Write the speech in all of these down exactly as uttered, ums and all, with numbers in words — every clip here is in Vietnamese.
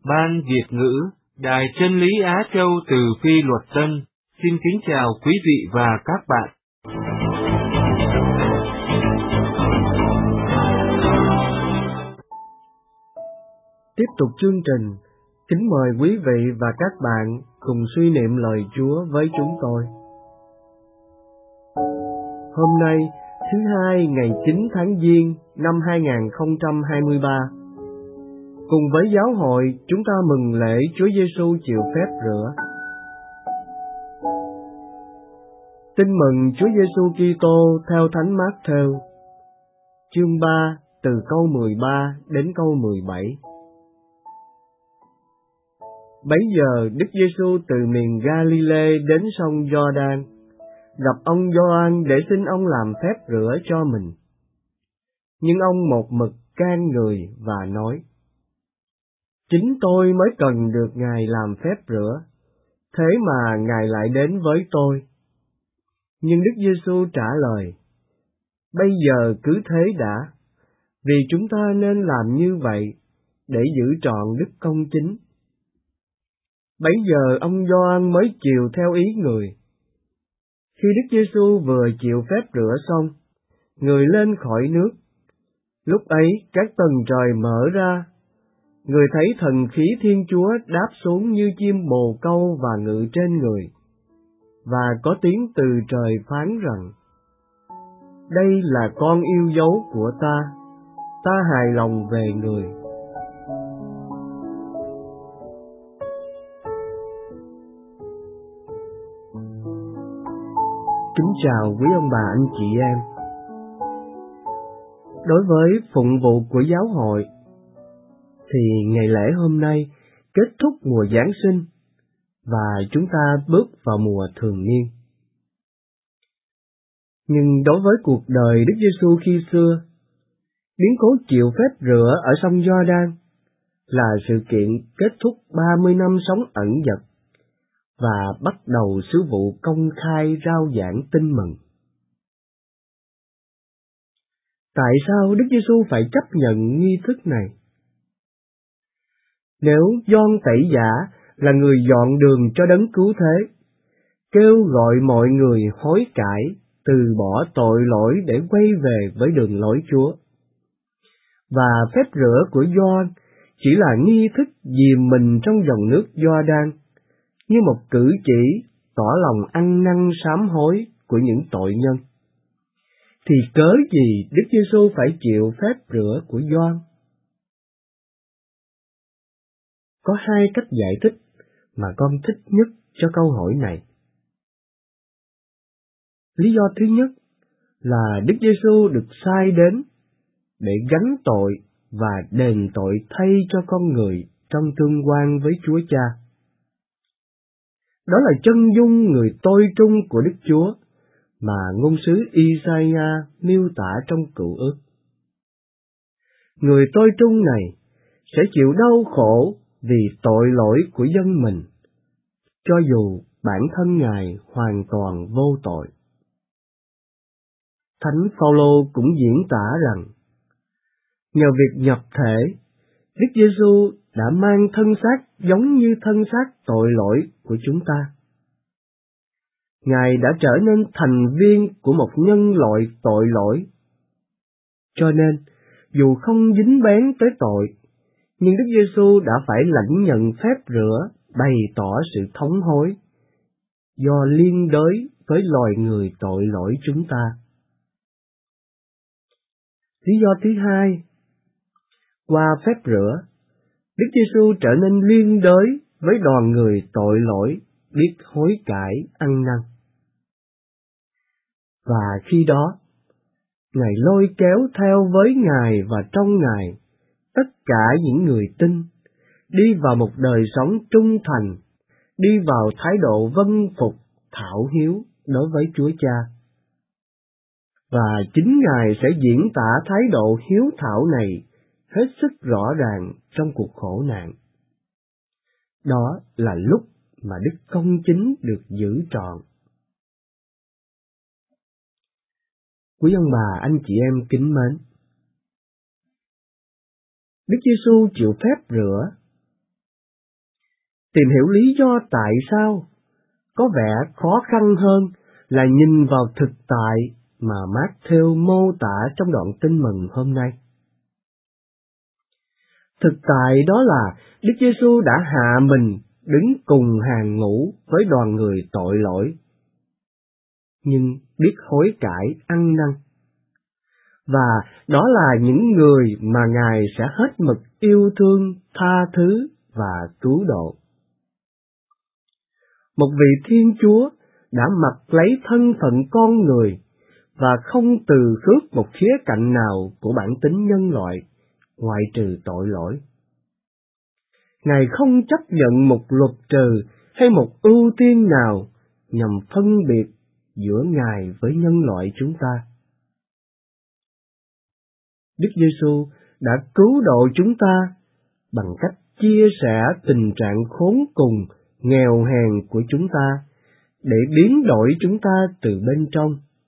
Ban Việt ngữ, Đài Chân lý Á Châu từ Phi Luật Tân, xin kính chào quý vị và các bạn. Tiếp tục chương trình, kính mời quý vị và các bạn cùng suy niệm lời Chúa với chúng tôi. Hôm nay, thứ hai ngày chín tháng Giêng năm hai nghìn không trăm hai mươi ba, cùng với giáo hội chúng ta mừng lễ Chúa Giêsu chịu phép rửa. Tin mừng Chúa Giêsu Kitô theo Thánh Mát-thêu, chương ba từ câu mười ba đến câu mười bảy. Bấy giờ Đức Giêsu từ miền Ga-li-lê đến sông Gio-đan, gặp ông Gioan để xin ông làm phép rửa cho mình. Nhưng ông một mực can người và nói: Chính tôi mới cần được Ngài làm phép rửa, thế mà Ngài lại đến với tôi. Nhưng Đức Giêsu trả lời: Bây giờ cứ thế đã, vì chúng ta nên làm như vậy để giữ trọn đức công chính. Bấy giờ ông Gioan mới chiều theo ý người. Khi Đức Giêsu vừa chịu phép rửa xong, người lên khỏi nước. Lúc ấy các tầng trời mở ra, người thấy thần khí Thiên Chúa đáp xuống như chim bồ câu và ngự trên người. Và có tiếng từ trời phán rằng: Đây là con yêu dấu của ta, ta hài lòng về người. Kính chào quý ông bà anh chị em. Đối với phụng vụ của giáo hội, thì ngày lễ hôm nay kết thúc mùa Giáng sinh và chúng ta bước vào mùa thường niên. Nhưng đối với cuộc đời Đức Giêsu khi xưa, biến cố chịu phép rửa ở sông Gio-đan là sự kiện kết thúc ba mươi năm sống ẩn dật và bắt đầu sứ vụ công khai rao giảng tin mừng. Tại sao Đức Giêsu phải chấp nhận nghi thức này? Nếu Gioan Tẩy Giả là người dọn đường cho đấng cứu thế, kêu gọi mọi người hối cải, từ bỏ tội lỗi để quay về với đường lối Chúa, và phép rửa của Gioan chỉ là nghi thức dìm mình trong dòng nước Gio-đan, như một cử chỉ tỏ lòng ăn năn sám hối của những tội nhân, thì cớ gì Đức Giêsu phải chịu phép rửa của Gioan? Có hai cách giải thích mà con thích nhất cho câu hỏi này. Lý do thứ nhất là Đức Giêsu được sai đến để gánh tội và đền tội thay cho con người trong tương quan với Chúa Cha. Đó là chân dung người tôi trung của Đức Chúa mà ngôn sứ Isaiah miêu tả trong Cựu Ước. Người tôi trung này sẽ chịu đau khổ vì tội lỗi của dân mình, cho dù bản thân Ngài hoàn toàn vô tội. Thánh Phaolô cũng diễn tả rằng, nhờ việc nhập thể, Đức Giêsu đã mang thân xác giống như thân xác tội lỗi của chúng ta. Ngài đã trở nên thành viên của một nhân loại tội lỗi. Cho nên, dù không dính bén tới tội, nhưng Đức Giêsu đã phải lãnh nhận phép rửa bày tỏ sự thống hối, do liên đới với loài người tội lỗi chúng ta. Lý do thứ hai, qua phép rửa, Đức Giêsu trở nên liên đới với đoàn người tội lỗi biết hối cải ăn năn. Và khi đó, Ngài lôi kéo theo với Ngài và trong Ngài tất cả những người tin, đi vào một đời sống trung thành, đi vào thái độ vâng phục, thảo hiếu đối với Chúa Cha. Và chính Ngài sẽ diễn tả thái độ hiếu thảo này hết sức rõ ràng trong cuộc khổ nạn. Đó là lúc mà đức công chính được giữ trọn. Quý ông bà, anh chị em kính mến, Đức Giêsu chịu phép rửa Tìm hiểu lý do tại sao có vẻ khó khăn hơn là nhìn vào thực tại mà Matthew mô tả trong đoạn Tin Mừng hôm nay. Thực tại đó là Đức Giêsu đã hạ mình đứng cùng hàng ngũ với đoàn người tội lỗi, nhưng biết hối cải ăn năn. Và đó là những người mà Ngài sẽ hết mực yêu thương, tha thứ và cứu độ. Một vị Thiên Chúa đã mặc lấy thân phận con người và không từ khước một khía cạnh nào của bản tính nhân loại, ngoại trừ tội lỗi. Ngài không chấp nhận một luật trừ hay một ưu tiên nào nhằm phân biệt giữa Ngài với nhân loại chúng ta. Đức Giêsu đã cứu độ chúng ta bằng cách chia sẻ tình trạng khốn cùng, nghèo hèn của chúng ta để biến đổi chúng ta từ bên trong.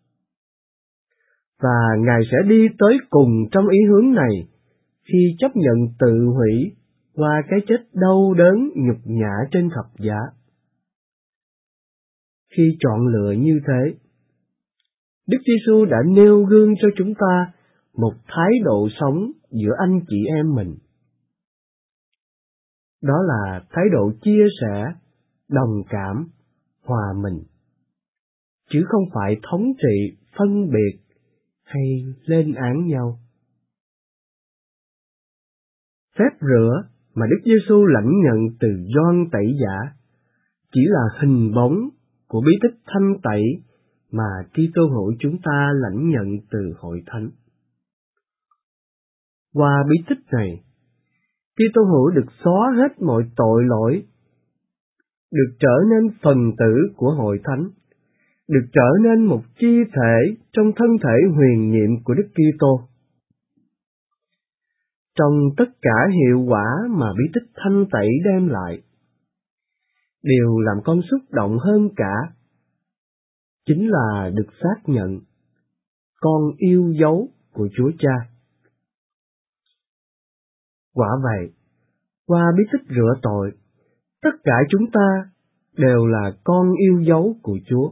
Và Ngài sẽ đi tới cùng trong ý hướng này khi chấp nhận tự hủy qua cái chết đau đớn nhục nhã trên thập giá. Khi chọn lựa như thế, Đức Giêsu đã nêu gương cho chúng ta một thái độ sống giữa anh chị em mình. Đó là thái độ chia sẻ, đồng cảm, hòa mình, chứ không phải thống trị, phân biệt hay lên án nhau. Phép rửa mà Đức Giêsu lãnh nhận từ Gioan Tẩy Giả chỉ là hình bóng của bí tích thanh tẩy mà Kitô hữu chúng ta lãnh nhận từ Hội Thánh. Qua bí tích này, Kitô hữu được xóa hết mọi tội lỗi, được trở nên phần tử của Hội Thánh, được trở nên một chi thể trong thân thể huyền nhiệm của Đức Kitô. Trong tất cả hiệu quả mà bí tích thanh tẩy đem lại, điều làm con xúc động hơn cả chính là được xác nhận con yêu dấu của Chúa Cha. Quả vậy, qua bí tích rửa tội, tất cả chúng ta đều là con yêu dấu của Chúa.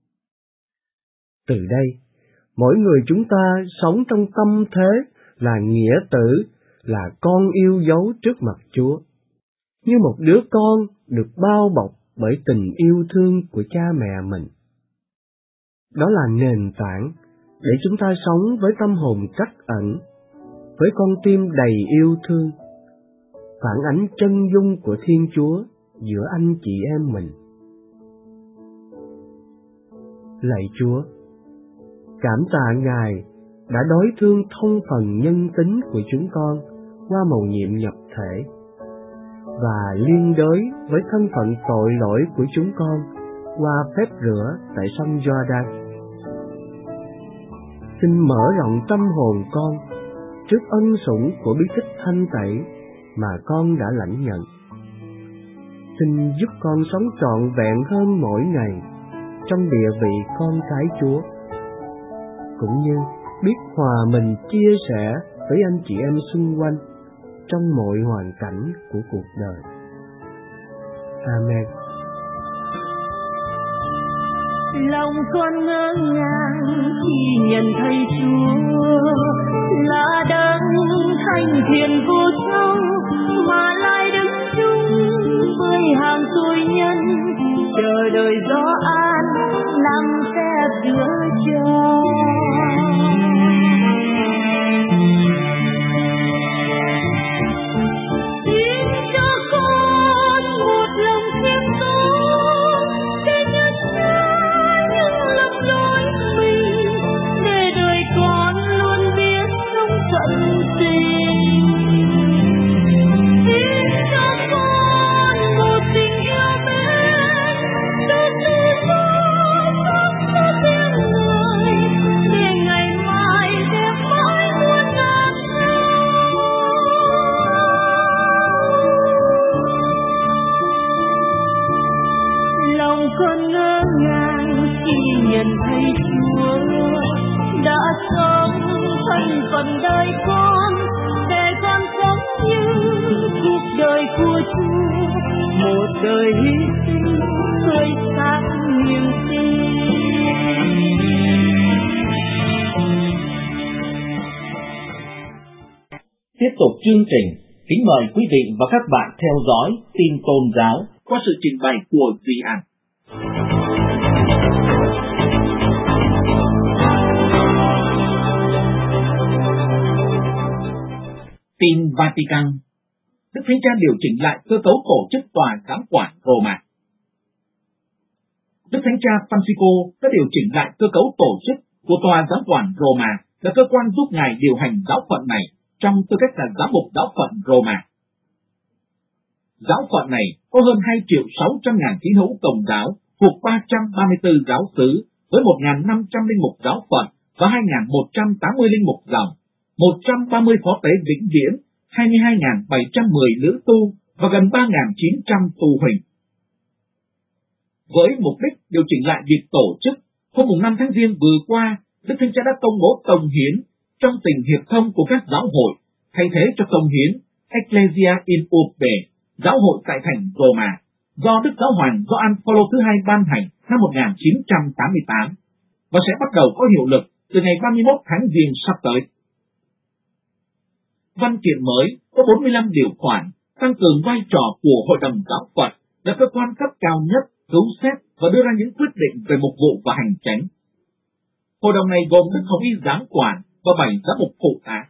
Từ đây, mỗi người chúng ta sống trong tâm thế là nghĩa tử, là con yêu dấu trước mặt Chúa, như một đứa con được bao bọc bởi tình yêu thương của cha mẹ mình. Đó là nền tảng để chúng ta sống với tâm hồn trắc ẩn, với con tim đầy yêu thương, phản ánh chân dung của Thiên Chúa giữa anh chị em mình. Lạy Chúa, cảm tạ Ngài đã đối thương thông phần nhân tính của chúng con qua mầu nhiệm nhập thể, và liên đới với thân phận tội lỗi của chúng con qua phép rửa tại sông Giođan. Xin mở rộng tâm hồn con trước ân sủng của bí tích thanh tẩy mà con đã lãnh nhận. Xin giúp con sống trọn vẹn hơn mỗi ngày trong địa vị con cái Chúa, cũng như biết hòa mình chia sẻ với anh chị em xung quanh trong mọi hoàn cảnh của cuộc đời. Amen. Lòng con ngỡ ngàng khi nhận thấy Chúa là đấng thanh thiện vô sâu, mà lại đứng chung với hàng tội nhân, chờ đợi gió an làm phép rửa cho. Con ngỡ ngàng khi nhận thấy Chúa đã sống thành phần đời con, để con sống như cuộc đời của Chúa, một đời hy sinh tươi sáng niềm tin. Tiếp tục chương trình, kính mời quý vị và các bạn theo dõi tin tôn giáo qua sự trình bày của Duy An. Tin Vatican. Đức Thánh Cha điều chỉnh lại cơ cấu tổ chức tòa giám quản Roma. Đức Thánh Cha Francisco đã điều chỉnh lại cơ cấu tổ chức của tòa giám quản Roma, là cơ quan giúp Ngài điều hành giáo phận này trong tư cách là giám mục giáo phận Roma. Giáo phận này có hơn hai triệu sáu trăm ngàn tín hữu Công giáo thuộc ba trăm ba mươi tư giáo xứ với một nghìn năm trăm linh mục giáo phận và hai nghìn một trăm tám mươi linh mục dòng, một trăm ba mươi phó tế vĩnh viễn, hai mươi hai nghìn bảy trăm mười nữ tu và gần ba nghìn chín trăm tu huỳnh. Với mục đích điều chỉnh lại việc tổ chức, hôm năm tháng Giêng vừa qua, Đức Thánh Cha đã công bố tông hiến trong tình hiệp thông của các giáo hội, thay thế cho tông hiến Ecclesia in Urbe, giáo hội tại thành Roma, do Đức Giáo hoàng Gioan Phaolô thứ hai ban hành năm một nghìn chín trăm tám mươi tám, và sẽ bắt đầu có hiệu lực từ ngày ba mươi mốt tháng Giêng sắp tới. Văn kiện mới có bốn mươi lăm điều khoản tăng cường vai trò của Hội đồng Giáo phận là cơ quan cấp cao nhất cứu xét và đưa ra những quyết định về mục vụ và hành chánh. Hội đồng này gồm Đức Hồng Y giám quản và bảy giám mục phụ tá.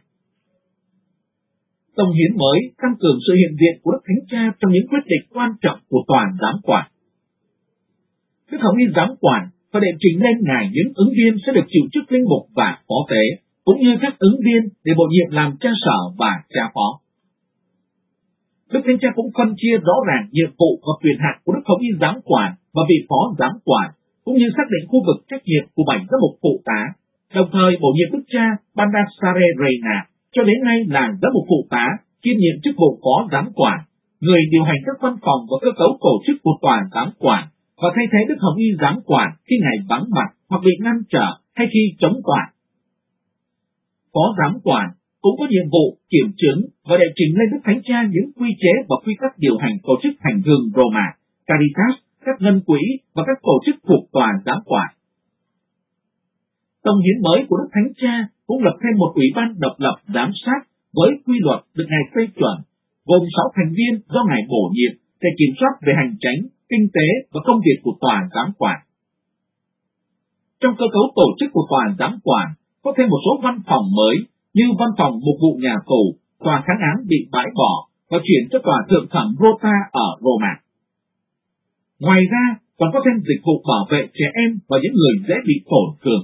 Tông hiến mới tăng cường sự hiện diện của Đức Thánh Cha trong những quyết định quan trọng của toàn giám quản. Đức Hồng Y giám quản phải đệ trình lên Ngài những ứng viên sẽ được chịu chức linh mục và phó tế, cũng như các ứng viên để bổ nhiệm làm cha sở và cha phó. Đức Thánh Cha cũng phân chia rõ ràng nhiệm vụ và quyền hạn của Đức Hồng Y giám quản và vị phó giám quản, cũng như xác định khu vực trách nhiệm của bảy giám mục phụ tá, đồng thời bổ nhiệm Đức cha Baldassare Reina cho đến nay là giám mục phụ tá, kiêm nhiệm chức vụ phó giám quản, người điều hành các văn phòng và cơ cấu tổ chức của tòa giám quản, và thay thế Đức Hồng Y giám quản khi Ngài vắng mặt hoặc bị ngăn trở hay khi chống tòa. Phó giám quản cũng có nhiệm vụ kiểm chứng và đệ trình lên Đức Thánh Cha những quy chế và quy tắc điều hành tổ chức hành hương Roma, Caritas, các ngân quỹ và các tổ chức thuộc tòa giám quản. Tông hiến mới của Đức Thánh Cha cũng lập thêm một ủy ban độc lập giám sát với quy luật được Ngài phê chuẩn, gồm sáu thành viên do Ngài bổ nhiệm để kiểm soát về hành chánh, kinh tế và công việc của tòa giám quản. Trong cơ cấu tổ chức của tòa giám quản có thêm một số văn phòng mới như văn phòng mục vụ nhà tù, tòa kháng án bị bãi bỏ và chuyển cho tòa thượng thẩm Rota ở Roma. Ngoài ra còn có thêm dịch vụ bảo vệ trẻ em và những người dễ bị tổn thương.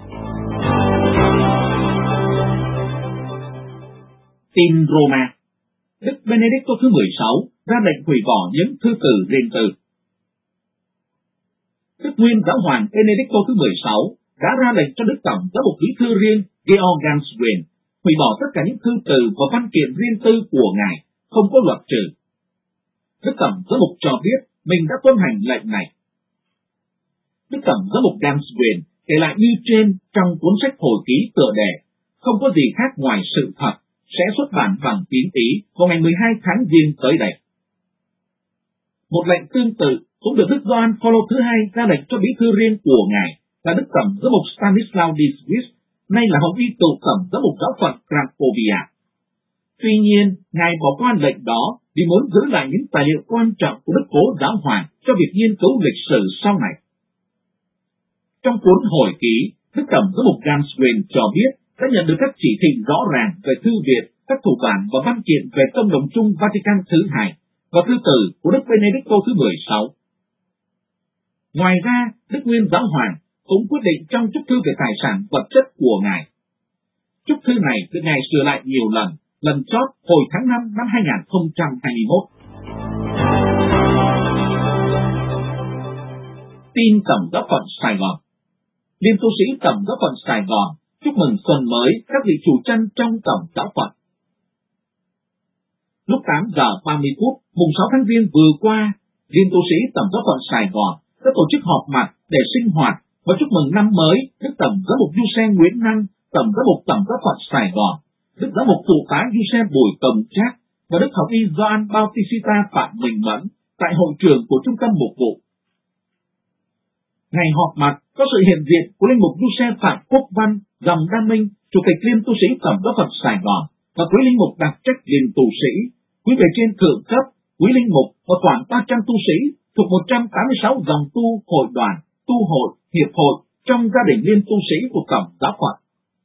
Tin Roma. Đức Benedicto thứ mười sáu ra lệnh hủy bỏ những thư từ riêng tư. Đức Nguyên Giáo hoàng Benedicto thứ mười sáu đã ra lệnh cho Đức Tổng giám mục bí thư riêng Georg Ganswein hủy bỏ tất cả những thư từ và văn kiện riêng tư của Ngài, không có luật trừ. Đức Tổng giám mục cho biết mình đã tuân hành lệnh này. Đức Tổng giám mục Ganswein kể lại như trên trong cuốn sách hồi ký tựa đề "Không có gì khác ngoài sự thật" sẽ xuất bản bằng tín Ý vào ngày mười hai tháng Giêng tới đây. Một lệnh tương tự cũng được Đức Gioan Phaolô thứ hai ra lệnh cho bí thư riêng của Ngài là Đức Tổng giám mục Stanislaw Diswis, nay là hồng y tù tổng giám mục giáo phận Cracovia. Tuy nhiên, Ngài bỏ qua lệnh đó vì muốn giữ lại những tài liệu quan trọng của Đức Cố Giáo hoàng cho việc nghiên cứu lịch sử sau này. Trong cuốn hồi ký, Đức Tổng giám mục Ganswein cho biết đã nhận được các chỉ thị rõ ràng về thư viện, các thủ bản và văn kiện về công đồng chung Vatican thứ hai và thư từ của Đức Benedicto thứ mười sáu. Ngoài ra, Đức Nguyên Giáo hoàng cũng quyết định trong chúc thư về tài sản vật chất của Ngài. Chúc thư này được Ngài sửa lại nhiều lần, lần chót hồi tháng năm năm hai nghìn không trăm hai mươi mốt. Tin Tổng giáo phận Sài Gòn. Liên tu sĩ Tổng giáo phận Sài Gòn chúc mừng xuân mới các vị chủ chăn trong Tổng giáo phận. Lúc tám giờ ba mươi phút, mùng sáu tháng Giêng vừa qua, Liên tu sĩ Tổng giáo phận Sài Gòn đã tổ chức họp mặt để sinh hoạt và chúc mừng năm mới Đức Tổng giám mục Giuse Nguyễn Năng, Tổng giám mục Tổng giáo phận Sài Gòn, Đức giám mục phụ tá Giuse Bùi Công Trác và Đức học y Gioan Bautista Phạm Minh Mẫn, tại hội trường của trung tâm mục vụ. Ngày họp mặt có sự hiện diện của linh mục Du-xe Phạm Quốc Văn, dòng Đa Minh, chủ tịch Liên tu sĩ Tổng giáo phận Sài Gòn và quý linh mục đặc trách Liên tu sĩ, quý bề trên thượng cấp, quý linh mục và khoảng ba trăm tu sĩ thuộc một trăm tám mươi sáu dòng tu, hội đoàn, tu hội, hiệp hội trong gia đình Liên tu sĩ của Tổng giáo phận.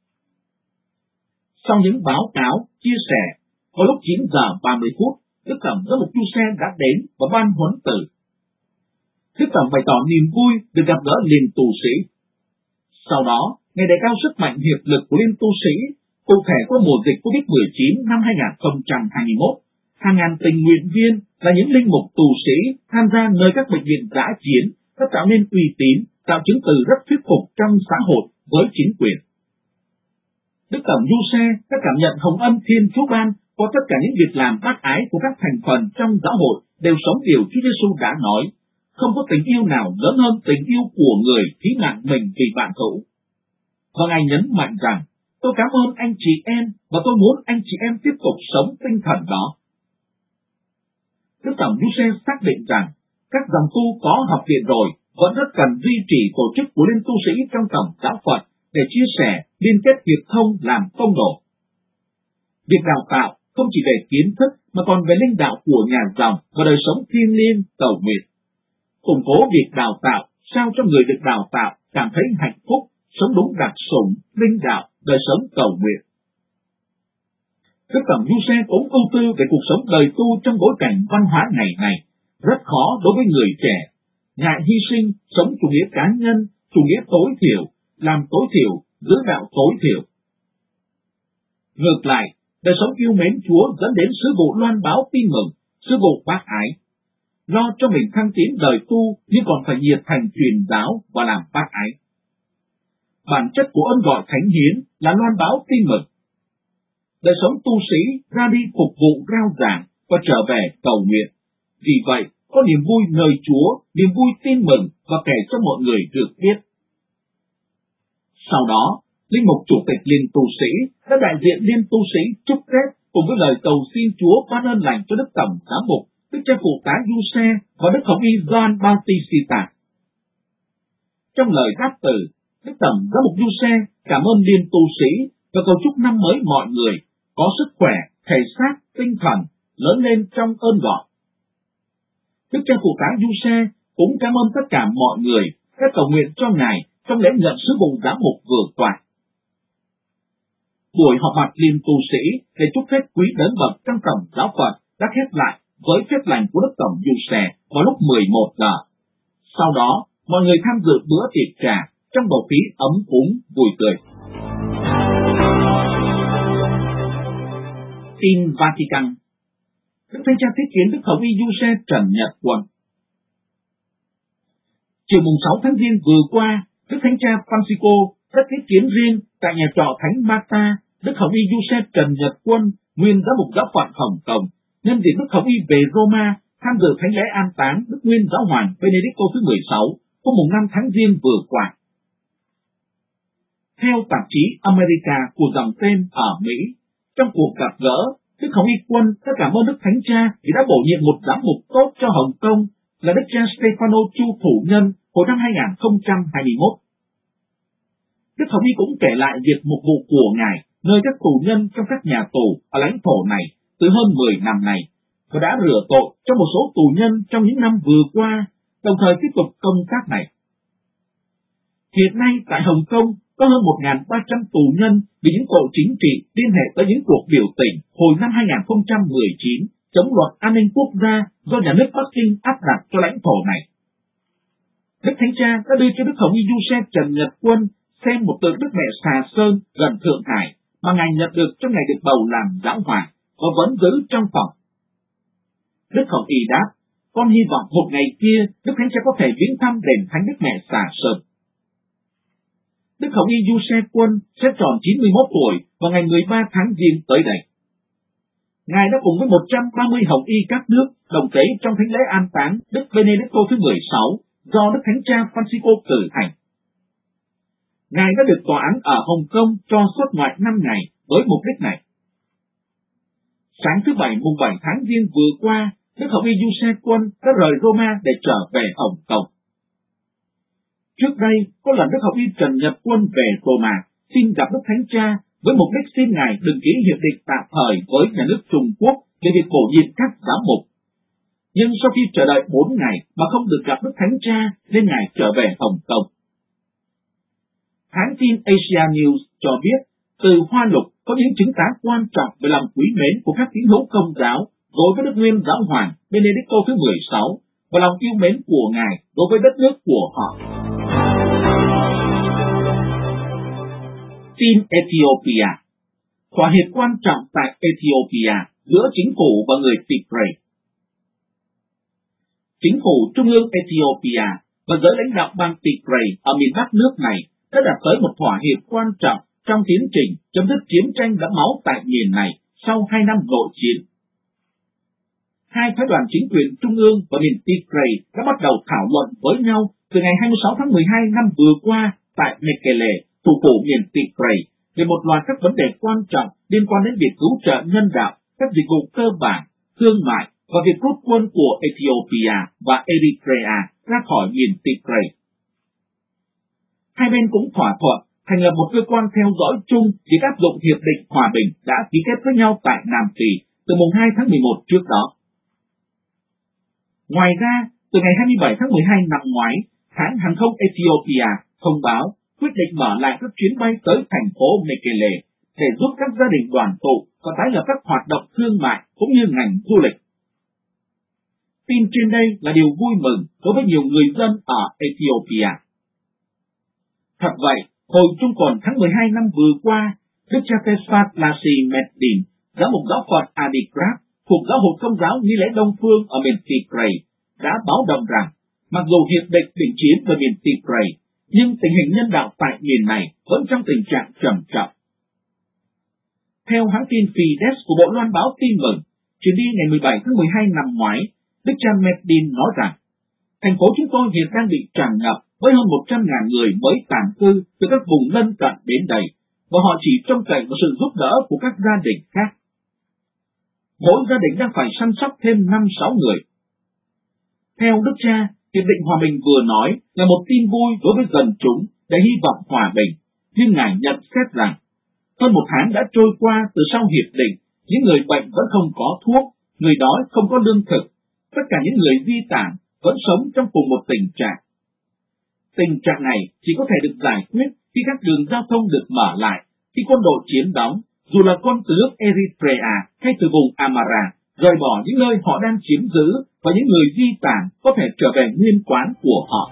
Sau những báo cáo, chia sẻ, vào lúc chín giờ ba mươi phút, Đức Tổng giám mục Du-xe đã đến và ban huấn từ. Đức Tổng bày tỏ niềm vui được gặp gỡ Liên tu sĩ. Sau đó, Ngài đề cao sức mạnh hiệp lực của Liên tu sĩ, cụ thể qua mùa dịch covid mười chín năm hai không hai mốt, hàng ngàn tình nguyện viên là những linh mục tù sĩ tham gia nơi các bệnh viện dã chiến đã tạo nên uy tín, tạo chứng từ rất thuyết phục trong xã hội với chính quyền. Đức Tổng Du-xe đã cảm nhận hồng ân Thiên Chúa ban qua tất cả những việc làm bác ái của các thành phần trong giáo hội đều sống điều Chúa Giêsu đã nói, không có tình yêu nào lớn hơn tình yêu của người phí mạng mình vì bạn hữu. Và Ngài nhấn mạnh rằng, tôi cảm ơn anh chị em và tôi muốn anh chị em tiếp tục sống tinh thần đó. Đức Tổng Du-xe xác định rằng, các dòng tu có học viện rồi vẫn rất cần duy trì tổ chức của Liên tu sĩ trong Tổng giáo phận để chia sẻ, liên kết hiệp thông làm công độ. Việc đào tạo không chỉ về kiến thức mà còn về linh đạo của nhà dòng và đời sống thiêng liêng cầu nguyện. Củng cố việc đào tạo sao cho người được đào tạo cảm thấy hạnh phúc, sống đúng đặc sủng, linh đạo, đời sống cầu nguyện. Đức Tổng Du-xe cũng ưu tư về cuộc sống đời tu trong bối cảnh văn hóa ngày này, rất khó đối với người trẻ, ngại hy sinh, sống chủ nghĩa cá nhân, chủ nghĩa tối thiểu, làm tối thiểu, giữ đạo tối thiểu. Ngược lại, đời sống yêu mến Chúa dẫn đến sứ vụ loan báo tin mừng, sứ vụ bác ái. Lo cho mình thăng tiến đời tu nhưng còn phải nhiệt thành truyền giáo và làm bác ái. Bản chất của ơn gọi thánh hiến là loan báo tin mừng. Đời sống tu sĩ ra đi phục vụ rao giảng và trở về cầu nguyện. Vì vậy, có niềm vui nơi Chúa, niềm vui tin mừng và kể cho mọi người được biết. Sau đó, linh mục chủ tịch Liên tu sĩ đã đại diện Liên tu sĩ chúc Tết cùng với lời cầu xin Chúa ban ơn lành cho Đức Tổng giám mục, Đức cha phụ tá Du-xe và Đức Hồng y Gioan Bautista. Trong lời đáp từ, Đức Tổng giám mục Du-xe cảm ơn Liên tu sĩ và cầu chúc năm mới mọi người có sức khỏe, thể xác, tinh thần lớn lên trong ơn gọi. Đức cha phụ tá Du-xe cũng cảm ơn tất cả mọi người đã cầu nguyện cho Ngài trong lễ nhận sứ vụ giám mục vừa qua. Buổi họp mặt Liên tu sĩ để chúc Tết quý đến bậc trong Tổng giáo phận đã khép lại với phép lành của Đức Tổng Du-xe vào lúc mười một giờ. Sau đó, mọi người tham dự bữa tiệc trà trong bầu khí ấm cúng vui tươi. Tin Vatican. Đức Thánh cha tiếp kiến Đức Hồng y Du-xe Trần Nhật Quân. Chiều mùng sáu tháng Giêng vừa qua, Đức Thánh cha Francisco đã tiếp kiến riêng tại nhà trọ Thánh Marta Đức Hồng y Du-xe Trần Nhật Quân, nguyên giám mục giáo phận Hồng Kông, nhân dịp Đức Hồng y về Roma tham dự thánh lễ an táng Đức Nguyên Giáo hoàng Benedicto thứ mười sáu hôm mùng năm tháng Giêng vừa qua. Theo tạp chí America của dòng tên ở Mỹ, trong cuộc gặp gỡ, Đức Hồng y Quân đã cảm ơn Đức Thánh cha vì đã bổ nhiệm một giám mục tốt cho Hồng Kông là Đức cha Stefano Chu Thủ Nhân hồi năm hai không hai mốt. Đức Hồng y cũng kể lại việc mục vụ của Ngài nơi các tù nhân trong các nhà tù ở lãnh thổ này từ hơn mười năm nay và đã rửa tội cho một số tù nhân trong những năm vừa qua, đồng thời tiếp tục công tác này. Hiện nay tại Hồng Kông có hơn một nghìn ba trăm tù nhân vì những tội chính trị liên hệ tới những cuộc biểu tình hồi năm hai không một chín chống luật an ninh quốc gia do nhà nước Bắc Kinh áp đặt cho lãnh thổ này. Đức Thánh cha đã đưa cho Đức Hồng y Du-xe Trần Nhật Quân xem một tượng Đức Mẹ Xà Sơn gần Thượng Hải mà Ngài nhận được trong ngày được bầu làm giáo hoàng và vẫn giữ trong phòng. Đức Hồng y đáp, con hy vọng một ngày kia Đức Thánh cha có thể viếng thăm đền Thánh Đức Mẹ Xà Sơn. Đức Hồng y Du-xe Quân sẽ tròn chín mươi mốt tuổi vào ngày mười ba tháng Giêng tới đây. Ngài đã cùng với một trăm ba mươi hồng y các nước đồng tế trong thánh lễ an táng Đức Benedicto thứ mười sáu do Đức Thánh cha Francisco cử hành. Ngài đã được tòa án ở Hồng Kông cho xuất ngoại năm ngày với mục đích này. Sáng thứ Bảy mùng bảy tháng Giêng vừa qua, Đức Hồng Y Du Xe Quân đã rời Roma để trở về Hồng Kông. Trước đây, có lần Đức Hồng Y Trần Nhật Quân về Roma, xin gặp Đức Thánh Cha với mục đích xin Ngài đừng ký hiệp định tạm thời với nhà nước Trung Quốc về việc bổ nhiệm các giám mục. Nhưng sau khi chờ đợi bốn ngày mà không được gặp Đức Thánh Cha nên Ngài trở về Hồng Kông. Hãng tin Asia News cho biết, từ Hoa Lục có những chứng tá quan trọng về lòng quý mến của các tín hữu Công giáo đối với Đức Nguyên Giáo Hoàng Benedicto thứ mười sáu và lòng yêu mến của Ngài đối với đất nước của họ. Tin Ethiopia. Thỏa hiệp quan trọng tại Ethiopia giữa chính phủ và người Tigray. Chính phủ trung ương Ethiopia và giới lãnh đạo bang Tigray ở miền Bắc nước này đã đạt tới một thỏa hiệp quan trọng trong tiến trình chấm dứt chiến tranh đẫm máu tại miền này sau hai năm nội chiến. Hai phái đoàn chính quyền trung ương và miền Tigray đã bắt đầu thảo luận với nhau từ ngày hai mươi sáu tháng mười hai năm vừa qua tại Mekele, thủ phủ miền Tigray, về một loạt các vấn đề quan trọng liên quan đến việc cứu trợ nhân đạo, các dịch vụ cơ bản, thương mại và việc rút quân của Ethiopia và Eritrea ra khỏi miền Tigray. Hai bên cũng thỏa thuận thành lập một cơ quan theo dõi chung việc áp dụng hiệp định hòa bình đã ký kết với nhau tại Nam Phi từ mùng hai tháng mười một trước đó. Ngoài ra, từ ngày hai mươi bảy tháng mười hai năm ngoái, hãng hàng không Ethiopia thông báo quyết định mở lại các chuyến bay tới thành phố Mekele để giúp các gia đình đoàn tụ và tái lập các hoạt động thương mại cũng như ngành du lịch. Tin trên đây là điều vui mừng đối với nhiều người dân ở Ethiopia. Thật vậy, hồi trung tuần tháng mười hai năm vừa qua, Đức cha Tesfat Lassi Meddin, giám mục giáo phận Adigrat thuộc giáo hội Công giáo Nghi lễ Đông Phương ở miền Tigray, đã báo động rằng, mặc dù hiệp định đình chiến ở miền Tigray, nhưng tình hình nhân đạo tại miền này vẫn trong tình trạng trầm trọng. Theo hãng tin Fides của Bộ Loan báo tin mừng, chuyến đi ngày mười bảy tháng mười hai năm ngoái, Đức cha Meddin nói rằng, thành phố chúng tôi hiện đang bị tràn ngập với hơn một trăm nghìn người mới tản cư từ các vùng lân cận đến đây, và họ chỉ trông cậy vào sự giúp đỡ của các gia đình khác. Mỗi gia đình đang phải săn sóc thêm năm sáu người. Theo Đức cha, hiệp định hòa bình vừa nói là một tin vui đối với dân chúng để hy vọng hòa bình, nhưng Ngài nhận xét rằng, hơn một tháng đã trôi qua từ sau hiệp định, những người bệnh vẫn không có thuốc, người đói không có lương thực, tất cả những người di tản vẫn sống trong cùng một tình trạng. Tình trạng này chỉ có thể được giải quyết khi các đường giao thông được mở lại, khi quân đội chiếm đóng, dù là quân từ nước Eritrea hay từ vùng Amara, rời bỏ những nơi họ đang chiếm giữ và những người di tản có thể trở về nguyên quán của họ.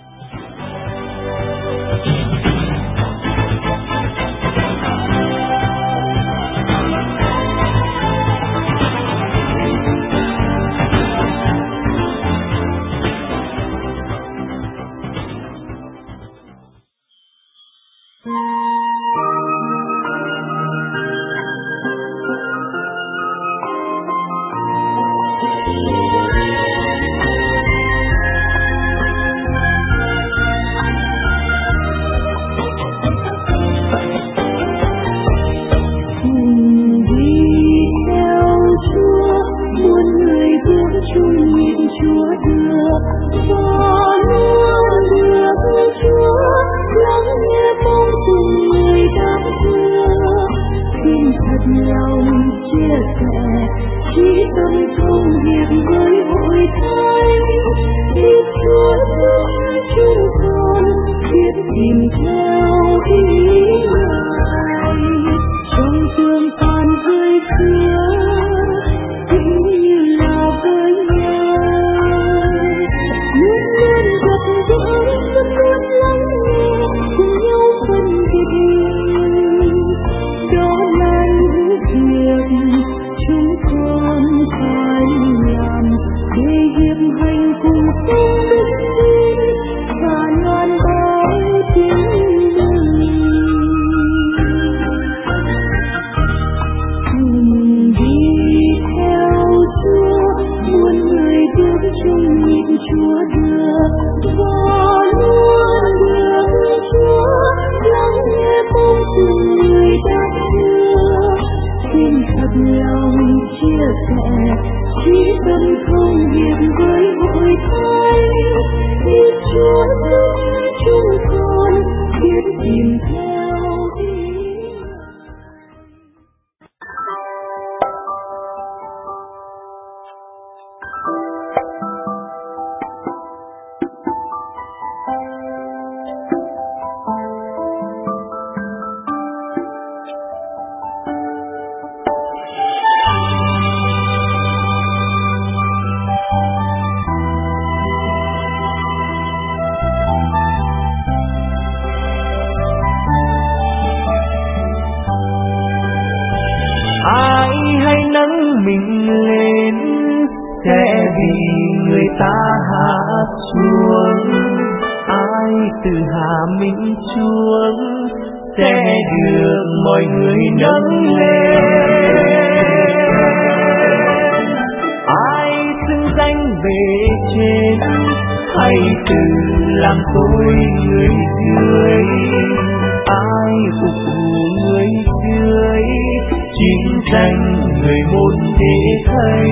Lòng chia sẻ, chỉ cần không người ta hạ xuống, ai từ hạ mình xuống sẽ được mọi người nâng lên. Ai xưng danh bề trên hay từ làm tôi người dưới, ai phục vụ người dưới chính danh người một thế thầy.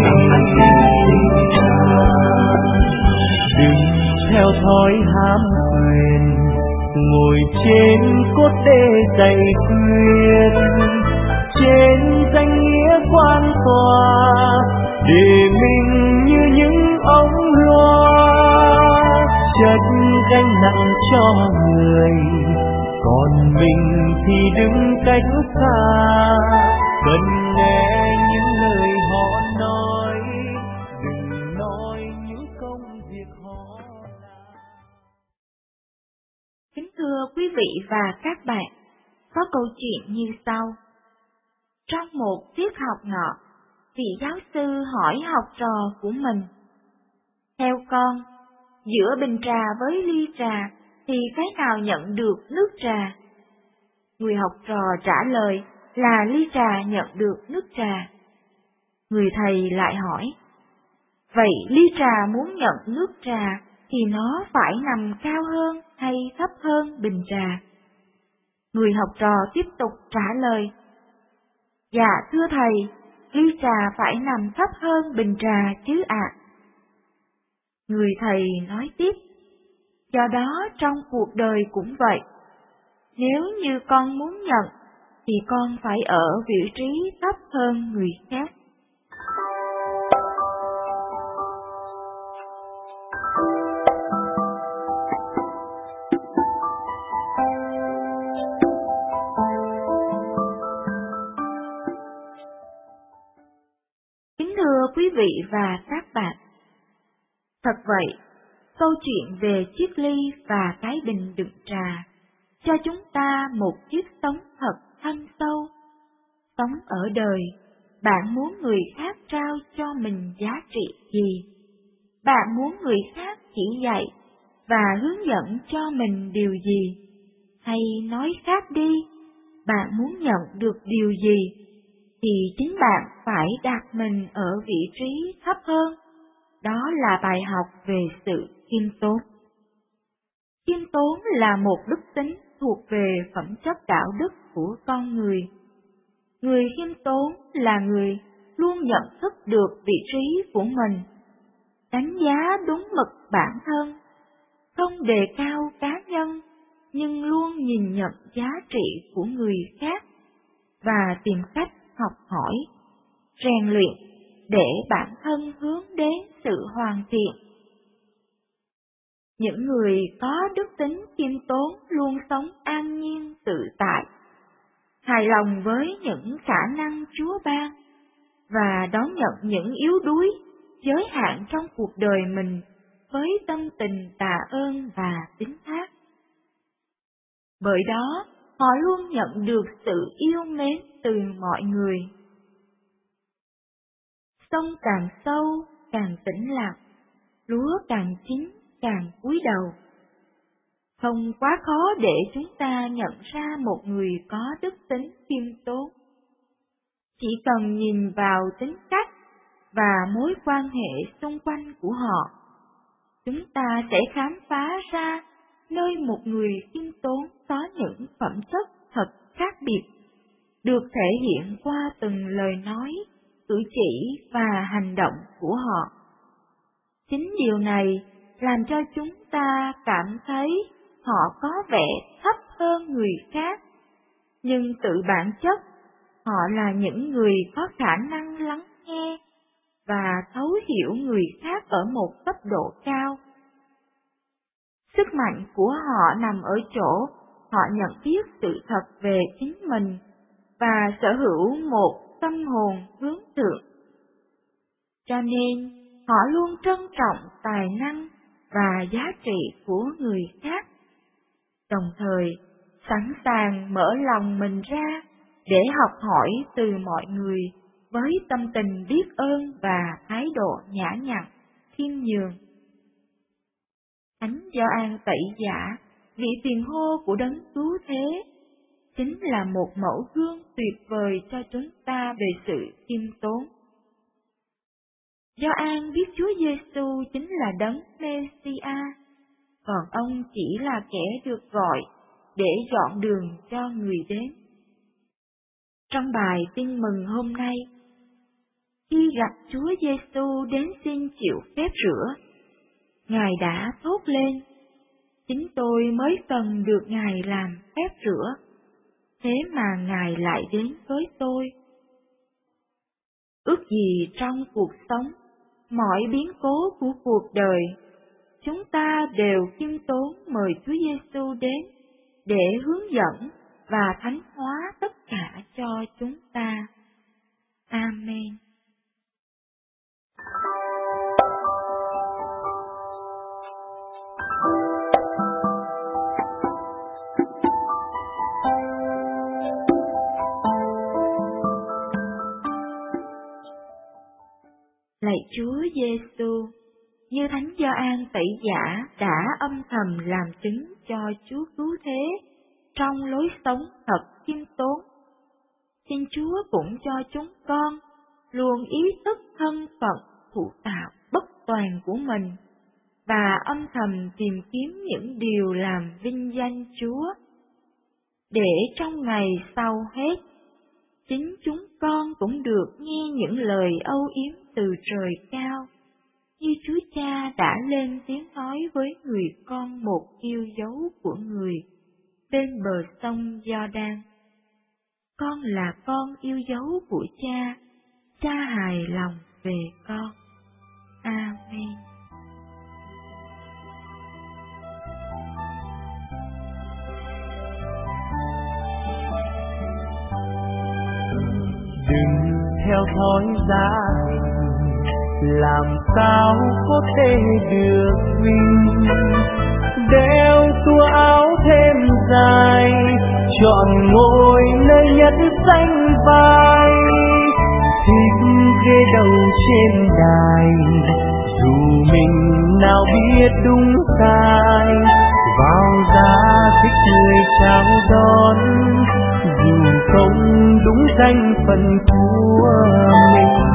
Đừng theo thói ham quyền, ngồi trên cốt để dạy khuyên, trên danh nghĩa quan tòa để mình như những ống loa, chất gánh nặng cho người, còn mình thì đứng cách xa, cần nghe những lời họ nói, đừng nói những công việc họ làm. Kính thưa quý vị và các bạn, có câu chuyện như sau. Trong một tiết học nọ, vị giáo sư hỏi học trò của mình: theo con, giữa bình trà với ly trà thì cái nào nhận được nước trà? Người học trò trả lời là ly trà nhận được nước trà. Người thầy lại hỏi: vậy ly trà muốn nhận nước trà thì nó phải nằm cao hơn hay thấp hơn bình trà? Người học trò tiếp tục trả lời: dạ thưa thầy, ly trà phải nằm thấp hơn bình trà chứ ạ. Người thầy nói tiếp: do đó trong cuộc đời cũng vậy. Nếu như con muốn nhận, thì con phải ở vị trí thấp hơn người khác. Kính thưa quý vị và các bạn, thật vậy, câu chuyện về chiếc ly và cái bình đựng trà cho chúng ta một kiếp sống thật thâm sâu. Sống ở đời, bạn muốn người khác trao cho mình giá trị gì? Bạn muốn người khác chỉ dạy và hướng dẫn cho mình điều gì? Hay nói khác đi, bạn muốn nhận được điều gì, thì chính bạn phải đặt mình ở vị trí thấp hơn. Đó là bài học về sự khiêm tốn. Khiêm tốn là một đức tính thuộc về phẩm chất đạo đức của con người. Người khiêm tốn là người luôn nhận thức được vị trí của mình, đánh giá đúng mực bản thân, không đề cao cá nhân, nhưng luôn nhìn nhận giá trị của người khác và tìm cách học hỏi, rèn luyện để bản thân hướng đến sự hoàn thiện. Những người có đức tính khiêm tốn luôn sống an nhiên tự tại, hài lòng với những khả năng Chúa ban và đón nhận những yếu đuối, giới hạn trong cuộc đời mình với tâm tình tạ ơn và tín thác. Bởi đó, họ luôn nhận được sự yêu mến từ mọi người. Sông càng sâu, càng tĩnh lặng, lúa càng chín, càng cúi đầu. Không quá khó để chúng ta nhận ra một người có đức tính khiêm tốn. Chỉ cần nhìn vào tính cách và mối quan hệ xung quanh của họ, chúng ta sẽ khám phá ra nơi một người khiêm tốn có những phẩm chất thật khác biệt, được thể hiện qua từng lời nói, cử chỉ và hành động của họ. Chính điều này làm cho chúng ta cảm thấy họ có vẻ thấp hơn người khác, nhưng tự bản chất, họ là những người có khả năng lắng nghe và thấu hiểu người khác ở một cấp độ cao. Sức mạnh của họ nằm ở chỗ họ nhận biết sự thật về chính mình và sở hữu một tâm hồn hướng thượng. Cho nên, họ luôn trân trọng tài năng và giá trị của người khác, đồng thời sẵn sàng mở lòng mình ra để học hỏi từ mọi người với tâm tình biết ơn và thái độ nhã nhặn, khiêm nhường. Thánh Gioan Tẩy Giả, vị tiền hô của Đấng Cứu Thế, chính là một mẫu gương tuyệt vời cho chúng ta về sự khiêm tốn. Gioan biết Chúa Giêsu chính là Đấng Mê-si-a, còn ông chỉ là kẻ được gọi để dọn đường cho người đến. Trong bài tin mừng hôm nay, khi gặp Chúa Giêsu đến xin chịu phép rửa, Ngài đã thốt lên: chính tôi mới cần được Ngài làm phép rửa, thế mà Ngài lại đến với tôi. Ước gì trong cuộc sống, mọi biến cố của cuộc đời, chúng ta đều khiêm tốn mời Chúa Giêsu đến để hướng dẫn và thánh hóa tất cả cho chúng ta. Amen. Lạy Chúa Giêsu, như Thánh Gioan Tẩy Giả đã âm thầm làm chứng cho Chúa Cứu Thế trong lối sống thật khiêm tốn, xin Chúa cũng cho chúng con luôn ý thức thân phận thụ tạo bất toàn của mình và âm thầm tìm kiếm những điều làm vinh danh Chúa, để trong ngày sau hết, chính chúng con cũng được nghe những lời âu yếm từ trời cao, như Chúa Cha đã lên tiếng nói với người con một yêu dấu của người bên bờ sông Gio-đan: con là con yêu dấu của Cha, Cha hài lòng về con. Amen. Đừng theo thói gia đình, làm sao có thể được vinh. Đeo tua áo thêm dài, chọn ngồi nơi nhất danh vai. Thích ghế đầu trên đài, dù mình nào biết đúng sai. Vào ra thích người chào đón, dù không đúng danh phận của mình.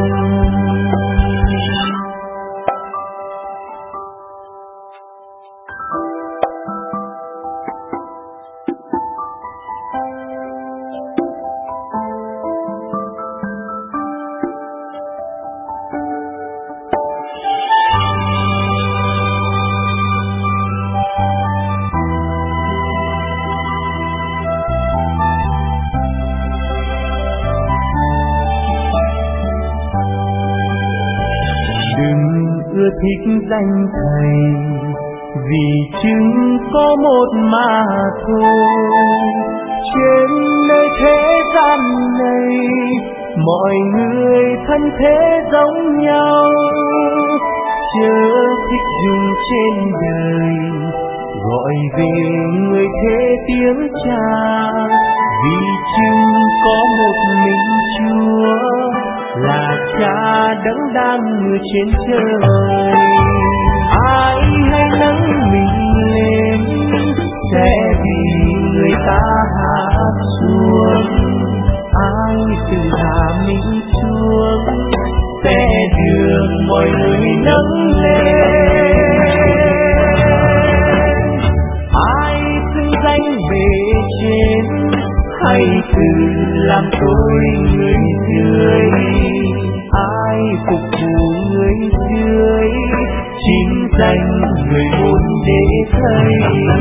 Thích danh thầy, vì chứng có một mà thôi. Trên nơi thế gian này, mọi người thân thế giống nhau. Chớ thích dùng trên đời, gọi về người thế tiếng Cha. Vì chứng có một mình Chúa, là Cha đấng đang ngự trên trời. Ai hay nâng mình lên, sẽ vì người ta hạ xuống. Ai tự hạ mình xuống, sẽ được mọi người nâng lên. Ai xưng danh bề trên, hay tự làm tôi người dưới. Ai phục vụ người dưới, chính danh người muốn để thấy.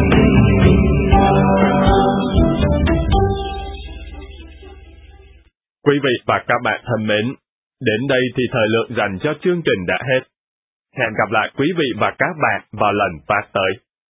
Quý vị và các bạn thân mến, đến đây thì thời lượng dành cho chương trình đã hết. Hẹn gặp lại quý vị và các bạn vào lần phát tới.